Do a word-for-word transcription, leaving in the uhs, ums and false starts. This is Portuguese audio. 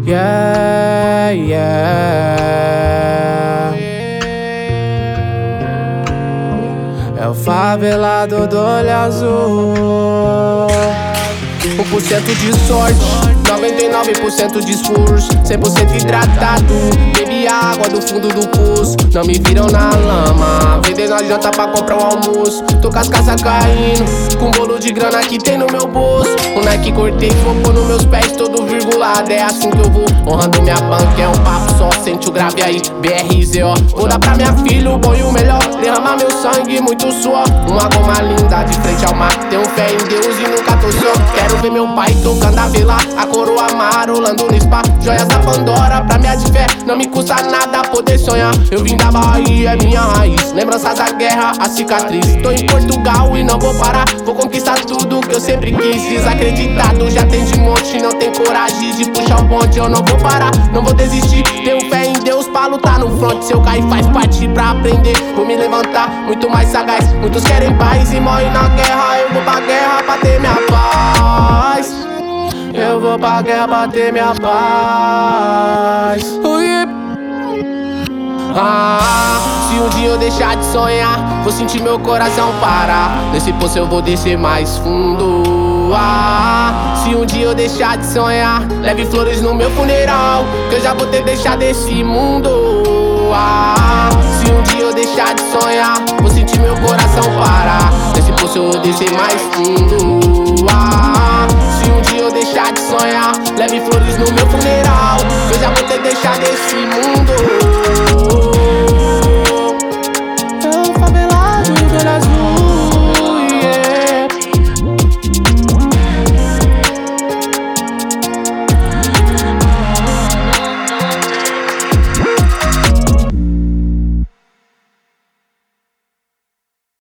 Yeah, yeah. É o favelado do olho azul. Um por cento de sorte, noventa e nove por cento de esforço, cem por cento hidratado. Bebi a água do fundo do poço, não me viram na lama. Vendendo a janta pra comprar o almoço. Tô com as casas caindo, com bolo de grana que tem no meu bolso. O Nike cortei, focou nos meus pés, todo virgulado. É assim que eu vou, honrando minha banca. É um papo só, sente o grave aí, B R Z O. Vou dar pra minha filha o bom e o melhor, derramar meu sangue, muito suor. Uma goma linda de frente ao mar. Tenho fé em Deus e nunca tô só. Quero ver meu pai tocando a vela, a coroa marolando no spa. Joias da Pandora pra minha de fé, não me custa nada poder sonhar. Eu vim da Bahia, é minha raiz, lembranças da guerra, a cicatriz. Tô em Portugal e não vou parar, vou conquistar tudo que eu sempre quis. Desacreditado, já tem de monte, não tem coragem de puxar o bonde. Eu não vou parar, não vou desistir, tenho fé em Deus pra lutar no front. Se eu cair faz parte pra aprender, vou me levantar, muito mais sagaz. Muitos querem paz e morrem na guerra, eu vou pra guerra pra ter minha paz. Eu vou pra guerra pra ter minha paz. Oh, yeah. Ah, se um dia eu deixar de sonhar, vou sentir meu coração parar. Nesse poço eu vou descer mais fundo. Ah, se um dia eu deixar de sonhar, leve flores no meu funeral, que eu já vou ter deixado esse mundo. Ah, se um dia eu deixar de sonhar, vou sentir meu coração parar. Nesse poço eu vou descer mais fundo. Ah, se um dia eu deixar de sonhar, leve flores no meu funeral, que eu já vou ter deixado esse mundo. É o favelado do olho azul.